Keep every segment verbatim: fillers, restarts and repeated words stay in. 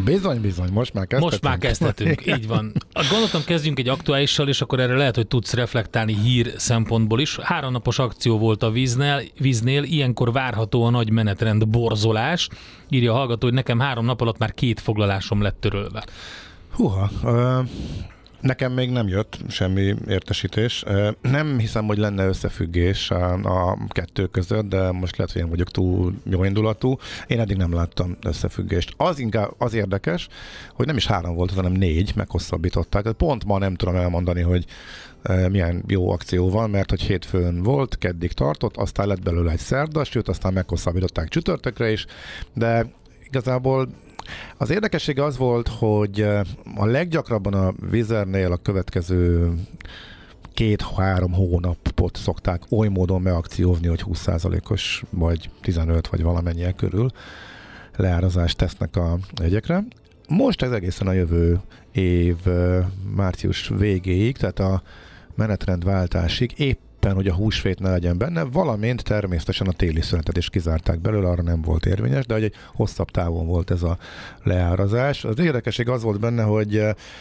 Bizony, bizony, most már kezdhetünk. Most már kezdhetünk, így van. Gondoltam, kezdjünk egy aktuálissal, és akkor erre lehet, hogy tudsz reflektálni hír szempontból is. Háromnapos akció volt a víznél, víznél, ilyenkor várható a nagy menetrend borzolás. Írja a hallgató, hogy nekem három nap alatt már két foglalásom lett törölve. Húha, uh... nekem még nem jött semmi értesítés. Nem hiszem, hogy lenne összefüggés a, a kettő között, de most lehet, hogy én vagyok túl jóindulatú. Én eddig nem láttam összefüggést. Az inkább az érdekes, hogy nem is három volt, hanem négy, meghosszabbították. Pont ma nem tudom elmondani, hogy milyen jó akció van, mert hogy hétfőn volt, keddig tartott, aztán lett belőle egy szerda, sőt, aztán meghosszabbították csütörtökre is, de igazából az érdekessége az volt, hogy a leggyakrabban a Vizernél a következő két-három hónapot szokták oly módon meakciózni, hogy húsz százalékos vagy tizenöt vagy valamennyi körül leárazást tesznek a jegyekre. Most ez egészen a jövő év március végéig, tehát a menetrendváltásig épp hogy a húsvét ne legyen benne, valamint természetesen a téli szünetet is kizárták belőle, arra nem volt érvényes, de hogy egy hosszabb távon volt ez a leárazás. Az érdekesség az volt benne, hogy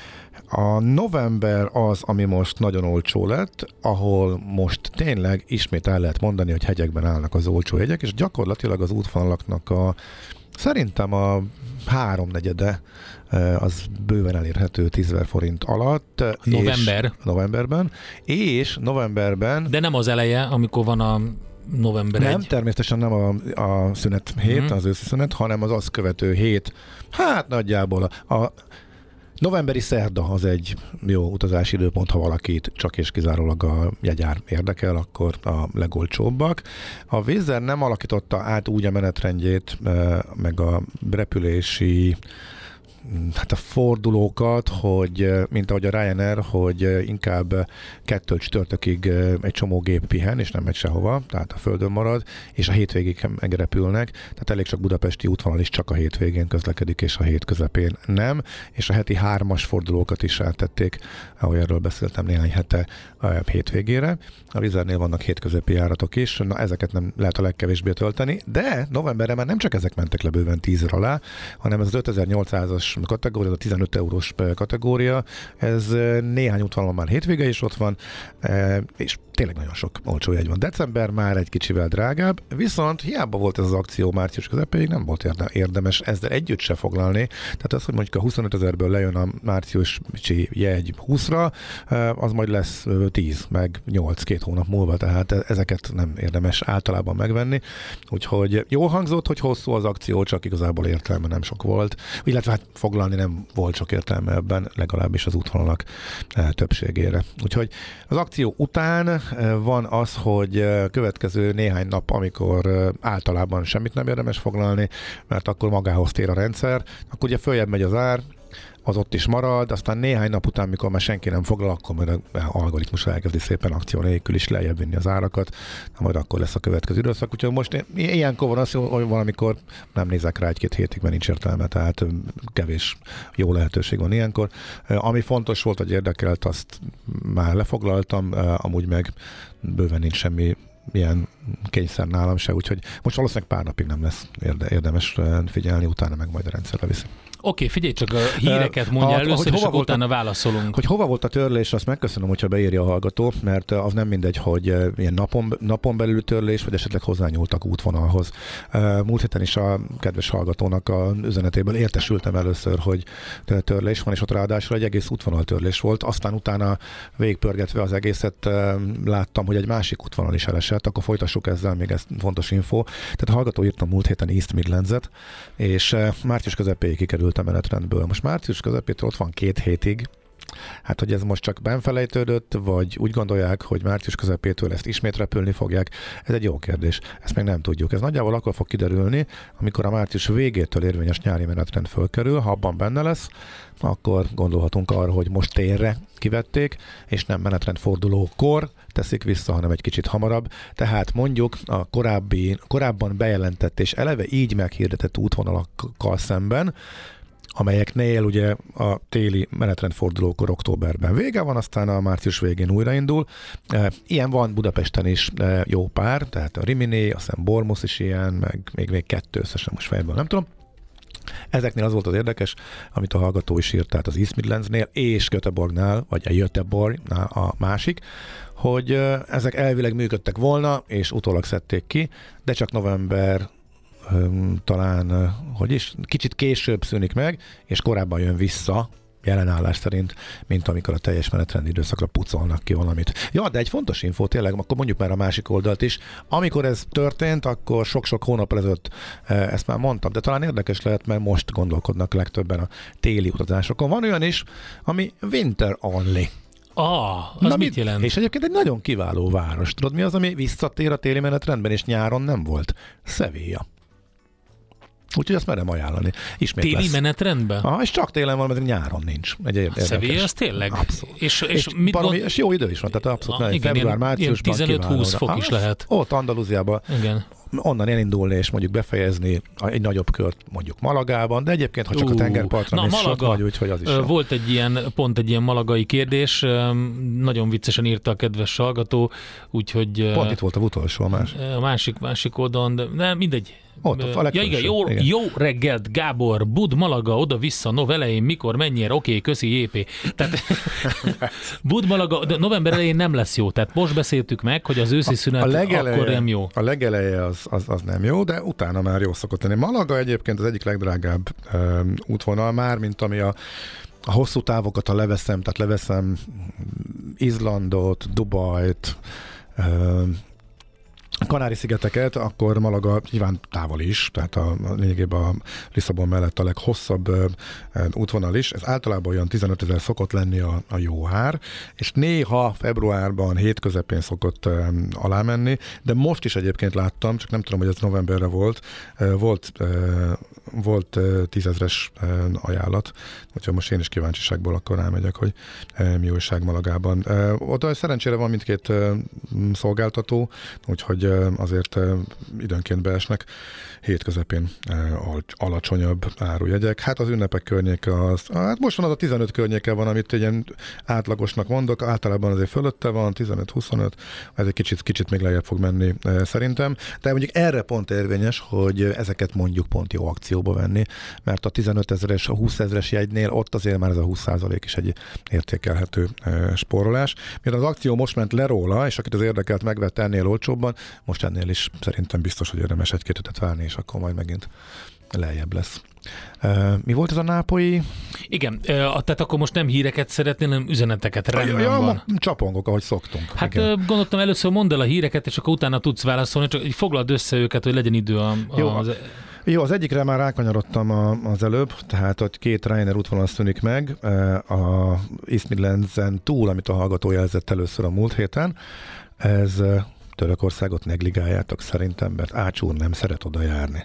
a november az, ami most nagyon olcsó lett, ahol most tényleg ismét el lehet mondani, hogy hegyekben állnak az olcsó jegyek, és gyakorlatilag az útvonalaknak a szerintem a háromnegyede az bőven elérhető tízezer forint alatt. November. És novemberben. És novemberben... De nem az eleje, amikor van a november Nem, egy. természetesen nem a, a szünet hét, mm. az őszi szünet, hanem az azt követő hét. Hát nagyjából a, a novemberi szerda az egy jó utazási időpont, ha valakit csak és kizárólag a jegyár érdekel, akkor a legolcsóbbak. A Wizz Air nem alakította át úgy a menetrendjét, meg a repülési hát a fordulókat, hogy mint ahogy a Ryanair, hogy inkább kettő csütörtökig egy csomó gép pihen, és nem megy sehova, tehát a földön marad, és a hétvégig megrepülnek, tehát elég sok budapesti útvonal is csak a hétvégén közlekedik, és a hét közepén nem, és a heti hármas fordulókat is áttették, ahogy erről beszéltem néhány hete a hétvégére. A Wizz Airnél vannak hétközepi járatok is, na ezeket nem lehet a legkevésbé tölteni, de novemberben már nem csak ezek mentek le bőven tízre alá, hanem ez az ötezer-nyolcszázas kategória, ez a tizenöt eurós kategória, ez néhány útvonalon már hétvége is ott van, és tényleg nagyon sok olcsó jegy van. December már egy kicsivel drágább, viszont hiába volt ez az akció március közepéig, nem volt érdemes ezzel együtt se foglalni. Tehát az, hogy mondjuk a huszonöt ezerből lejön a márciusi jegy húszra, az majd lesz tíz, meg nyolc, két hónap múlva, tehát ezeket nem érdemes általában megvenni. Úgyhogy jól hangzott, hogy hosszú az akció, csak igazából értelme nem sok volt. Illetve hát foglalni nem volt sok értelme ebben, legalábbis az útvonalak többségére. Úgyhogy az akció után van az, hogy következő néhány nap, amikor általában semmit nem érdemes foglalni, mert akkor magához tér a rendszer, akkor ugye följebb megy az ár, az ott is marad, aztán néhány nap után, mikor már senki nem foglal, akkor majd az algoritmus elkezdi szépen akció nélkül is lejjebb vinni az árakat, majd akkor lesz a következő időszak. Úgyhogy most ilyenkor van az, hogy valamikor nem nézek rá egy-két hétig, mert nincs értelme, tehát kevés jó lehetőség van ilyenkor. Ami fontos volt, hogy érdekelt, azt már lefoglaltam, amúgy meg bőven nincs semmi ilyen kényszer nálam se, úgyhogy most valószínűleg pár napig nem lesz érde, érdemes figyelni, utána meg majd a rendszerre viszi. Oké, okay, figyelj csak, a híreket mondja uh, először, és utána a, válaszolunk. Hogy hova volt a törlés, azt megköszönöm, hogyha beírja a hallgató, mert az nem mindegy, hogy ilyen napon, napon belül törlés, vagy esetleg hozzányúltak útvonalhoz. Múlt héten is a kedves hallgatónak a üzenetéből értesültem először, hogy törlés van, és ott ráadásul egy egész útvonal törlés volt. Aztán utána végigpörgetve az egészet láttam, hogy egy másik útvonal is elesett, akkor folytassuk ezzel, még ez fontos info. Tehát a hallgató írta múlt héten East Midlands-et, és március közepéig kikerült a menetrendből. Most március közepétől ott van két hétig. Hát, hogy ez most csak benfelejtődött, vagy úgy gondolják, hogy március közepétől ezt ismét repülni fogják, ez egy jó kérdés. Ezt még nem tudjuk. Ez nagyjából akkor fog kiderülni, amikor a március végétől érvényes nyári menetrend fölkerül, ha abban benne lesz, akkor gondolhatunk arra, hogy most térre kivették, és nem menetrendfordulókor teszik vissza, hanem egy kicsit hamarabb. Tehát mondjuk a korábbi, korábban bejelentett és eleve így meghirdetett útvonalakkal szemben, amelyeknél ugye a téli menetrendfordulókor októberben vége van, aztán a március végén újraindul. Ilyen van Budapesten is jó pár, tehát a Rimini, aztán Bormus is ilyen, meg még, még kettő összesen most fejből nem tudom. Ezeknél az volt az érdekes, amit a hallgató is írt, tehát az East Midlandsnél és Göteborgnál, vagy a Göteborgnál a másik, hogy ezek elvileg működtek volna, és utólag szedték ki, de csak november talán, hogy is, kicsit később szűnik meg, és korábban jön vissza, jelenállás szerint, mint amikor a teljes menetrend időszakra pucolnak ki valamit. Ja, de egy fontos infó tényleg, akkor mondjuk már a másik oldalt is. Amikor ez történt, akkor sok-sok hónap ezelőtt ezt már mondtam, de talán érdekes lehet, mert most gondolkodnak legtöbben a téli utazásokon. Van olyan is, ami winter only. Ah, az Na, mit jelent? És egyébként egy nagyon kiváló város. Tudod, mi az, ami visszatér a téli menetrendben, és nyáron nem volt? Sevilla. Úgyhogy azt merem ajánlani. Ismét téli lesz. menetrendben? Aha, és csak télen van, mert nyáron nincs. Egy érdekes. Sevilla, az tényleg? Abszolút. És, és, és, mit baromi, gond... és jó idő is van, tehát abszolút. Ah, igen, február, ilyen, márciusban ilyen tizenöt-húsz fok is lehet. Ott Andalúziában. Igen. Onnan elindulni és mondjuk befejezni egy nagyobb kört mondjuk Malagában, de egyébként, ha csak uh, a tengerpartra mész sok vagy, úgyhogy az is uh, jó. Volt egy ilyen, pont egy ilyen malagai kérdés, uh, nagyon viccesen írta a kedves hallgató, úgyhogy... Uh, pont itt volt a utolsó, a másik. A másik, másik oldalon, de, de mindegy. Ott, a ja, igen, jó, igen. jó reggelt, Gábor, Bud, Malaga, oda-vissza, nov elején, mikor, mennyire, oké, okay, köszi, jé pé. Tehát Bud, Malaga, de november elején nem lesz jó, tehát most beszéltük meg, hogy az őszi szünet a legeleje, akkor nem jó. A legeleje az, az, az nem jó, de utána már jó szokott lenni. Malaga egyébként az egyik legdrágább um, útvonal már, mint ami a a hosszú távokat, ha leveszem, tehát leveszem Izlandot, Dubajt, um, Kanári-szigeteket, akkor Malaga nyilván távol is, tehát a, a lényegében a Lisszabon mellett a leghosszabb uh, útvonal is. Ez általában olyan tizenötezer szokott lenni a, a jó ár, és néha februárban, hét közepén szokott um, alá menni, de most is egyébként láttam, csak nem tudom, hogy ez novemberre volt, uh, volt, uh, volt uh, tízezres uh, ajánlat, úgyhogy most én is kíváncsiságból akkor rámegyek, hogy uh, mi újság Malagában. Uh, oda szerencsére van mindkét uh, szolgáltató, úgyhogy azért időnként beesnek hét közepén alacsonyabb árujegyek. Hát az ünnepek környéke az, hát most van az a tizenöt környéke van, amit ilyen átlagosnak mondok, általában azért fölötte van, tizenöt-huszonöt, ez egy kicsit, kicsit még lejjebb fog menni szerintem, de mondjuk erre pont érvényes, hogy ezeket mondjuk pont jó akcióba venni, mert a tizenöt ezeres, a húsz ezeres jegynél ott azért már ez a húsz százalék is egy értékelhető spórolás. Mivel az akció most ment le róla, és akit az érdekelt megvett ennél olcsóbban, most ennél is szerintem biztos, hogy érdemes egy-két ötet várni, és akkor majd megint lejjebb lesz. Uh, mi volt ez a nápolyi? Igen, uh, tehát akkor most nem híreket szeretnél, hanem üzeneteket. Rendben ja, van. Csapongok, ahogy szoktunk. Hát uh, gondoltam, először mondd el a híreket, és akkor utána tudsz válaszolni, csak foglald össze őket, hogy legyen idő a... a Jó, az... Jó, az egyikre már rákanyarodtam a, az előbb, tehát hogy két Ryanair útvonal szűnik meg a East Midlandsen túl, amit a hallgató jelzett először a múlt héten. Ez Törökországot negligáljátok szerintem, mert Ács úr nem szeret oda járni.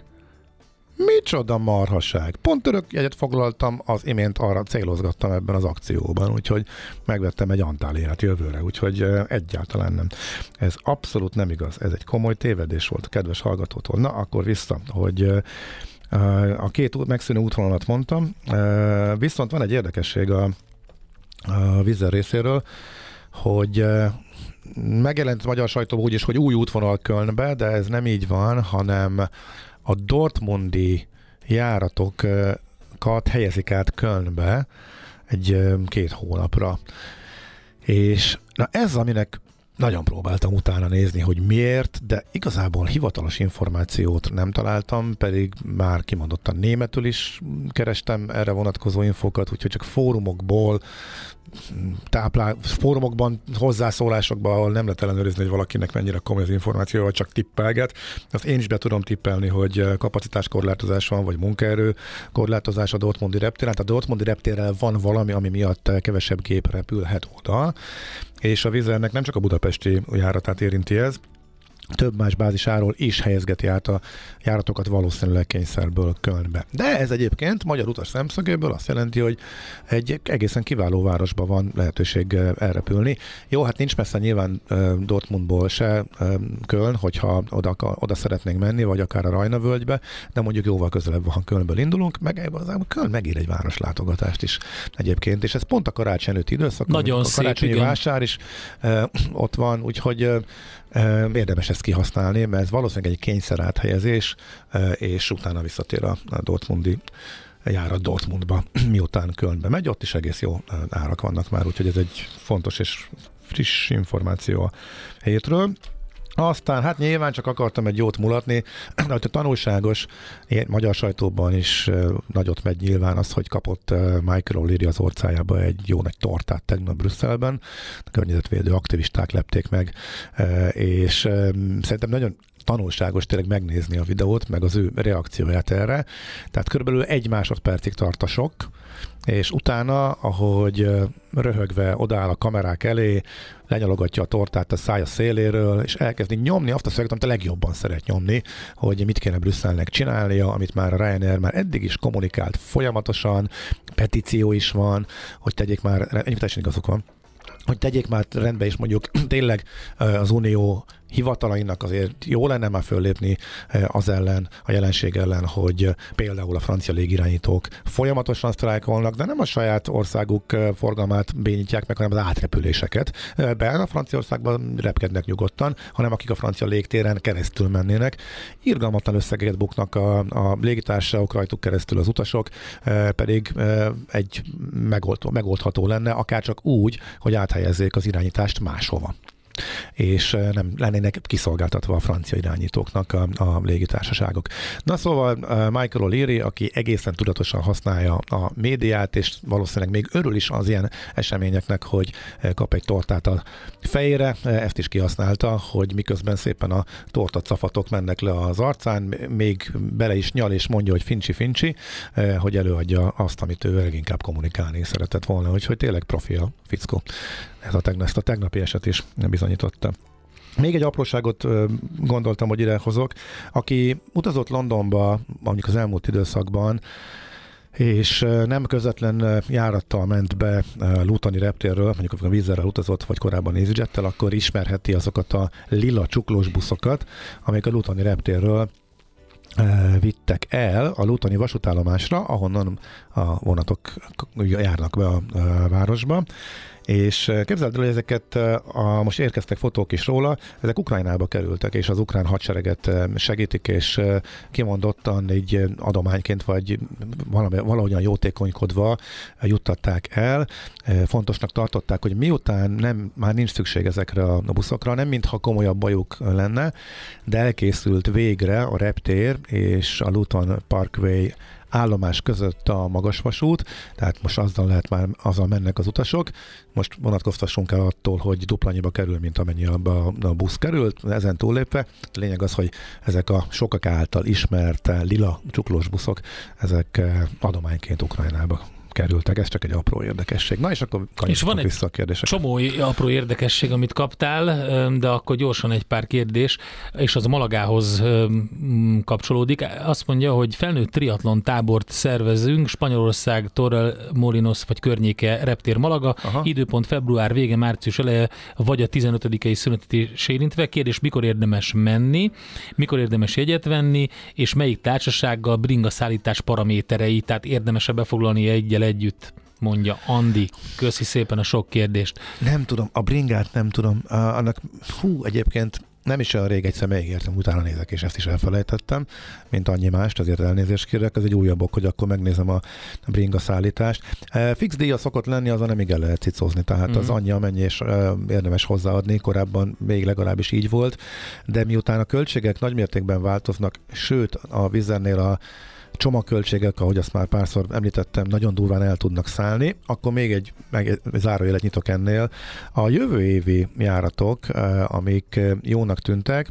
Micsoda marhaság. Pont török jegyet foglaltam, az imént arra célozgattam ebben az akcióban, úgyhogy megvettem egy Antáliát jövőre, úgyhogy egyáltalán nem. Ez abszolút nem igaz. Ez egy komoly tévedés volt a kedves hallgatótól. Na, akkor vissza, hogy a két megszűnő útvonalat mondtam, viszont van egy érdekesség a, a Wizz Air részéről, hogy megjelent a magyar sajtóban úgy is, hogy új útvonal Kölnbe, de ez nem így van, hanem a dortmundi járatokat helyezik át Kölnbe egy két hónapra. És na ez, aminek nagyon próbáltam utána nézni, hogy miért, de igazából hivatalos információt nem találtam, pedig már kimondottan németül is kerestem erre vonatkozó infokat, úgyhogy csak fórumokból, táplál, fórumokban, hozzászólásokban, ahol nem lehet ellenőrizni, hogy valakinek mennyire komoly az információ, vagy csak tippelget. Azt én is be tudom tippelni, hogy kapacitáskorlátozás van, vagy munkaerő korlátozás a Dortmundi reptéren. Tehát a Dortmundi reptérrel van valami, ami miatt kevesebb gép repülhet oda, és a Wizz Airnek nem csak a budapesti járatát érinti ez, több más bázisáról is helyezgeti át a járatokat valószínűleg kényszerből Kölnbe. De ez egyébként magyar utas szemszögéből azt jelenti, hogy egy egészen kiváló városban van lehetőség elrepülni. Jó, hát nincs messze nyilván Dortmundból se Köln, hogyha oda, oda szeretnénk menni, vagy akár a Rajna völgybe, de mondjuk jóval közelebb van, Kölnből indulunk, meg az Köln megír egy városlátogatást is egyébként, és ez pont a karácsony előtti időszak, nagyon a szép, karácsonyi igen. vásár is ott van, úgyhogy Érdemes ezt kihasználni, mert ez valószínűleg egy kényszer áthelyezés, és utána visszatér a Dortmundi járat Dortmundba, miután Kölnbe megy, ott is egész jó árak vannak már, úgyhogy ez egy fontos és friss információ a hétről. Aztán hát nyilván csak akartam egy jót mulatni, de hogy a tanulságos, magyar sajtóban is nagyot megy nyilván az, hogy kapott Michael O'Leary az orcájába egy jó nagy tortát tegnap Brüsszelben, a környezetvédő aktivisták lepték meg, és szerintem nagyon tanulságos tényleg megnézni a videót, meg az ő reakcióját erre. Tehát körülbelül egy másodpercig tart a sok, és utána, ahogy röhögve odaáll a kamerák elé, lenyalogatja a tortát a szája széléről, és elkezdi nyomni azt a szöveget, amit a legjobban szeret nyomni, hogy mit kéne Brüsszelnek csinálnia, amit már a Ryanair már eddig is kommunikált folyamatosan, petíció is van, hogy tegyék már, teljesen igazuk van, hogy tegyék már rendbe, és mondjuk tényleg az Unió hivatalainak azért jó lenne már föllépni az ellen, a jelenség ellen, hogy például a francia légirányítók folyamatosan sztrájkolnak, de nem a saját országuk forgalmát bénítják meg, hanem az átrepüléseket. Be a Franciaországban repkednek nyugodtan, hanem akik a francia légtéren keresztül mennének. Irgalmatlan összegeket buknak a, a légitársaságok, rajtuk keresztül az utasok, pedig egy megold, megoldható lenne, akár csak úgy, hogy áthelyezzék az irányítást máshova, és nem lennének kiszolgáltatva a francia irányítóknak a, a légitársaságok. Na szóval Michael O'Leary, aki egészen tudatosan használja a médiát, és valószínűleg még örül is az ilyen eseményeknek, hogy kap egy tortát a fejére, ezt is kihasználta, hogy miközben szépen a tortacafatok mennek le az arcán, még bele is nyal és mondja, hogy fincsi-fincsi, hogy előadja azt, amit ő leginkább kommunikálni szeretett volna, úgyhogy tényleg profi a fickó. Ez a tegnap, ezt a tegnapi eset is bizonyította. Még egy apróságot gondoltam, hogy ide hozok. Aki utazott Londonba, mondjuk az elmúlt időszakban, és nem közvetlen járattal ment be Lutoni reptérről, mondjuk a Wizzerrel utazott, vagy korábban EasyJettel, akkor ismerheti azokat a lila csuklós buszokat, amik a Lutoni reptérről vittek el a Lutoni vasútállomásra, ahonnan a vonatok járnak be a városba. És képzeld el, hogy ezeket, a, most érkeztek fotók is róla, ezek Ukrajnába kerültek, és az ukrán hadsereget segítik, és kimondottan így adományként, vagy valami, valahogyan jótékonykodva juttatták el. Fontosnak tartották, hogy miután nem, már nincs szükség ezekre a buszokra, nem mintha komolyabb bajuk lenne, de elkészült végre a reptér és a Luton Parkway állomás között a magasvasút, tehát most azzal lehet már, azzal mennek az utasok. Most vonatkoztassunk el attól, hogy dupla annyiba kerül, mint amennyi abba a busz került, ezen túllépve. A lényeg az, hogy ezek a sokak által ismert lila csuklós buszok, ezek adományként Ukrajnába kerültek. Ez csak egy apró érdekesség. Na és akkor és van egy vissza a kérdések. Csomó apró érdekesség, amit kaptál, de akkor gyorsan egy pár kérdés, és az a Malagához kapcsolódik. Azt mondja, hogy felnőtt triatlon tábort szervezünk, Spanyolország, Torremolinos vagy környéke, reptér Malaga, aha. Időpont február vége, március eleje, vagy a tizenötödikei szünetet érintve. Kérdés, mikor érdemes menni, mikor érdemes jegyet venni, és melyik társasággal, bringa szállítás paraméterei, tehát érdemes-e befoglalni egyel együtt, mondja Andi. Köszi szépen a sok kérdést. Nem tudom, a bringát nem tudom. Uh, annak, hú, egyébként nem is olyan rég egyszer megígértem, utána nézek, és ezt is elfelejtettem, mint annyi mást, azért elnézést kérek, ez egy újabb ok, hogy akkor megnézem a bringa szállítást. Uh, fix díja szokott lenni, azon nem igen lehet cicózni, tehát mm-hmm. az annyi, amennyi, és uh, érdemes hozzáadni, korábban még legalábbis így volt, de miután a költségek nagymértékben változnak, sőt a Wizzernél a csomagköltségek, ahogy azt már párszor említettem, nagyon durván el tudnak szállni, akkor még egy, meg egy zárójelet nyitok ennél. A jövő évi járatok, amik jónak tűntek,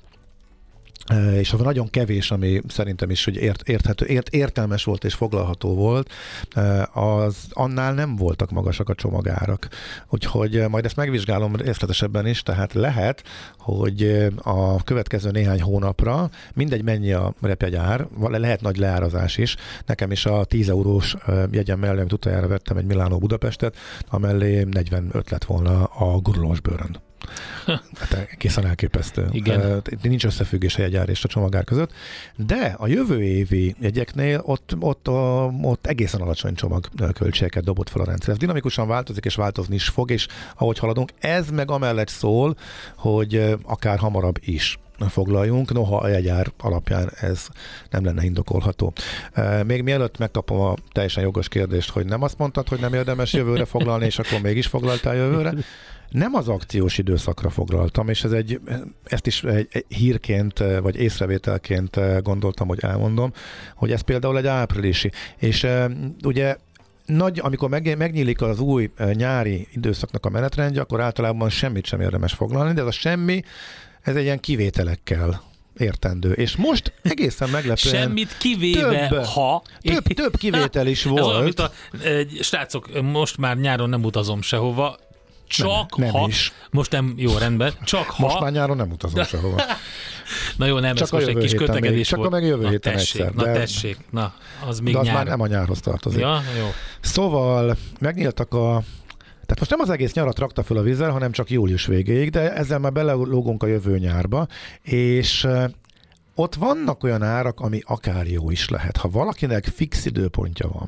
és az nagyon kevés, ami szerintem is hogy ért, érthető, ért, értelmes volt és foglalható volt, az annál nem voltak magasak a csomagárak. Úgyhogy majd ezt megvizsgálom részletesebben is, tehát lehet, hogy a következő néhány hónapra mindegy mennyi a repjegyár, lehet nagy leárazás is. Nekem is a tíz eurós jegyem mellé, amit utoljára vettem egy Milánó Budapestet, amellé negyvenöt lett volna a gurulós bőrön. Hát egészen elképesztő. Igen. Nincs összefüggés a jegyár és a csomagár között, de a jövő évi jegyeknél ott, ott, ott egészen alacsony csomagköltségeket dobott fel a rendszer. Ez dinamikusan változik, és változni is fog, és ahogy haladunk, ez meg amellett szól, hogy akár hamarabb is foglaljunk, noha a jegyár alapján ez nem lenne indokolható. Még mielőtt megkapom a teljesen jogos kérdést, hogy nem azt mondtad, hogy nem érdemes jövőre foglalni, és akkor mégis foglaltál jövőre, nem az akciós időszakra foglaltam, és ez egy, ezt is egy, egy hírként, vagy észrevételként gondoltam, hogy elmondom, hogy ez például egy áprilisi. És ugye nagy, amikor meg, megnyílik az új nyári időszaknak a menetrendje, akkor általában semmit sem érdemes foglalni, de ez a semmi, ez egy ilyen kivételekkel értendő. És most egészen meglepően semmit kivéve, több, ha... Több, több kivétel is volt. Ez olyan, mint a, srácok, most már nyáron nem utazom sehova, csak nem, nem ha... is. Most nem, jó, rendben. Csak ha... Most már nyáron nem utazom sehova. Na jó, nem, csak ez most egy kis kötegedés csak volt. Csak a meg jövő na, héten tessék, egyszer. Na de, tessék, na, az még de az nyár. már nem a nyárhoz tartozik. Ja, jó. Szóval megnyíltak a... Tehát most nem az egész nyarat rakta föl a vízzel, hanem csak július végéig, de ezzel már belelógunk a jövő nyárba, és ott vannak olyan árak, ami akár jó is lehet. Ha valakinek fix időpontja van,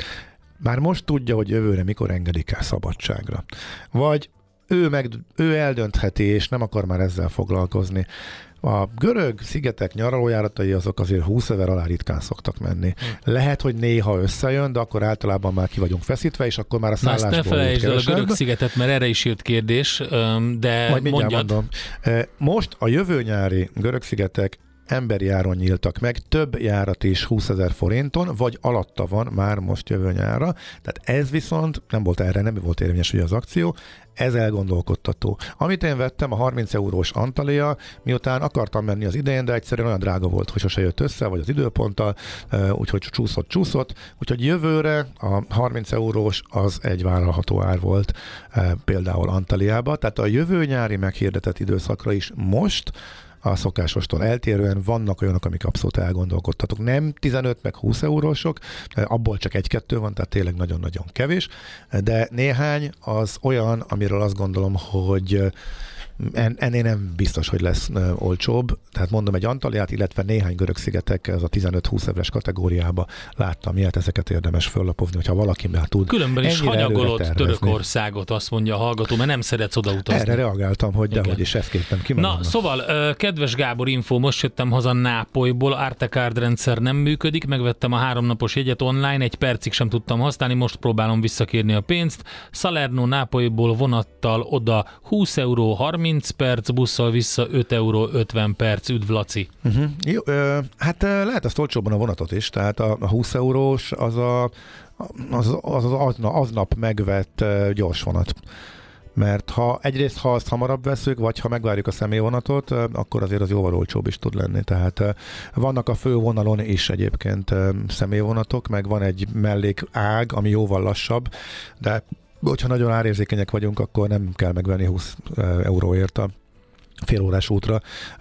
már most tudja, hogy jövőre mikor engedik el szabadságra. Vagy ő, meg, ő eldöntheti, és nem akar már ezzel foglalkozni. A görög szigetek nyaralójáratai azok azért húsz ezer alá ritkán szoktak menni. Hm. Lehet, hogy néha összejön, de akkor általában már ki vagyunk feszítve, és akkor már a szállásból Na, ezt ne felejtsd el a görög szigetet, mert erre is jött kérdés, de majd mindjárt mondjad. Mondom. Most a jövő nyári görög szigetek emberi áron nyíltak meg, több járat is húszezer forinton, vagy alatta van már most jövő nyárra. Tehát ez viszont nem volt erre, nem volt érvényes ugye az akció, ez elgondolkodtató. Amit én vettem, a harminc eurós Antalya, miután akartam menni az idején, de egyszerűen olyan drága volt, hogy sose jött össze, vagy az időponttal, úgyhogy csúszott, csúszott. Úgyhogy jövőre a harminc eurós az egy vállalható ár volt például Antalyába. Tehát a jövő nyári meghirdetett időszakra is most a szokásostól eltérően vannak olyanok, amik abszolút elgondolkodtatok. Nem tizenöt meg húsz eurósok, abból csak egy-kettő van, tehát tényleg nagyon-nagyon kevés, de néhány az olyan, amiről azt gondolom, hogy En, ennél nem biztos, hogy lesz uh, olcsóbb. Tehát mondom, egy Antalyát, illetve néhány görög szigetek, ez a tizenöt-húsz ezeres kategóriába láttam ilyet, ezeket érdemes föllapozni, hogyha valaki már tud. Különben is hanyagolod Törökországot, azt mondja a hallgató, mert nem szeretsz oda utazni. Erre reagáltam, hogy dehogy is ezt kértem ki. Na, szóval, kedves Gábor info, most jöttem haza Nápolyból, Artecard rendszer nem működik, megvettem a háromnapos jegyet online, egy percig sem tudtam használni, most próbálom visszakérni a pénzt. Salerno Nápolyból vonattal oda húsz euró harminc perc, busszal vissza öt euró ötven perc, üdv Laci. Uh-huh. Jó, ö, hát lehet azt olcsóbban a vonatot is, tehát a, a húsz eurós az a, az, az, az aznap, aznap megvett gyors vonat. Mert ha egyrészt, ha azt hamarabb veszük, vagy ha megvárjuk a személyvonatot, akkor azért az jóval olcsóbb is tud lenni. Tehát vannak a fővonalon is egyébként személyvonatok, meg van egy mellék ág, ami jóval lassabb, de hogyha nagyon árérzékenyek vagyunk, akkor nem kell megvenni húsz euróért a fél órás útra,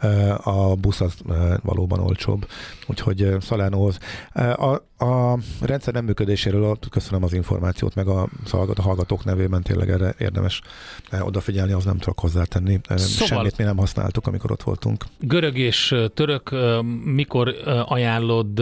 a busz az valóban olcsóbb. Úgyhogy Salernóhoz. A, a rendszer nem működéséről köszönöm az információt, meg a, a hallgatók nevében tényleg erre érdemes odafigyelni, az nem tudok hozzátenni. Szóval semmit mi nem használtuk, amikor ott voltunk. Görög és török, mikor ajánlod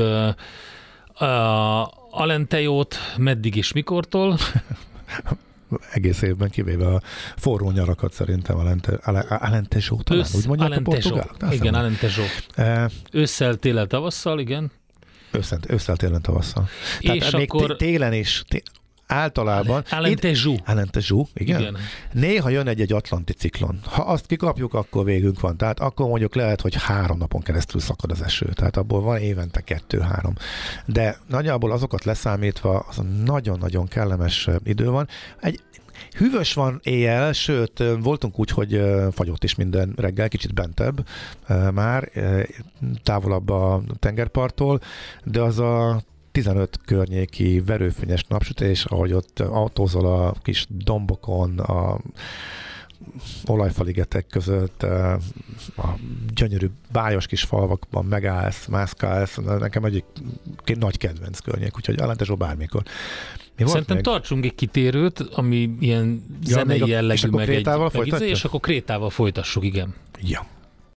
Alentejót, meddig és mikortól? Egész évben, kivéve a forró nyarakat szerintem Alente, Alentejo talán, úgy mondják Alentejo. a portugálok? Igen, Alentejo. E, ősszel, télen, tavasszal, igen. Ősszel, ősszel télen, tavasszal. És Tehát még akkor... télen is, té- általában... Alentejo. Alentejo, igen. igen. Néha jön egy-egy atlanti ciklon. Ha azt kikapjuk, akkor végünk van. Tehát akkor mondjuk lehet, hogy három napon keresztül szakad az eső. Tehát abból van évente kettő-három. De nagyjából azokat leszámítva, az nagyon-nagyon kellemes idő van. Egy hűvös van éjjel, sőt, voltunk úgy, hogy fagyott is minden reggel, kicsit bentebb már, távolabb a tengerparttól, de az a tizenöt környéki verőfényes napsütés, ahogy ott autózol a kis dombokon, a olajfaligetek között, a gyönyörű bájos kis falvakban megállsz, mászkálsz, nekem egyik nagy kedvenc környék, úgyhogy Alentejo bármikor. Mi Szerintem még? tartsunk egy kitérőt, ami ilyen Ja, zenei a, jellegű, és akkor meg egy, Krétával meg izé, és akkor Krétával folytassuk, igen. Ja.